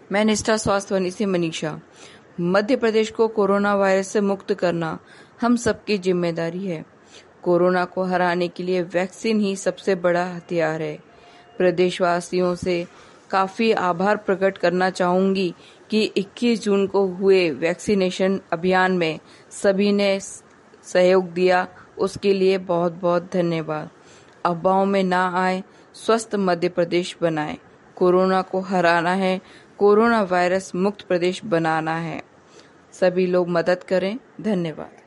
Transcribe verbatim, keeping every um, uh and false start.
मैं निष्ठा स्वास्थ्यवानी से मनीषा। मध्य प्रदेश को कोरोना वायरस से मुक्त करना हम सबकी जिम्मेदारी है। कोरोना को हराने के लिए वैक्सीन ही सबसे बड़ा हथियार है। प्रदेशवासियों से काफी आभार प्रकट करना चाहूंगी कि इक्कीस जून को हुए वैक्सीनेशन अभियान में सभी ने सहयोग दिया, उसके लिए बहुत बहुत धन्यवाद। अफवाहों में ना आए, स्वस्थ मध्य प्रदेश बनाएं। कोरोना को हराना है, कोरोना वायरस मुक्त प्रदेश बनाना है। सभी लोग मदद करें। धन्यवाद।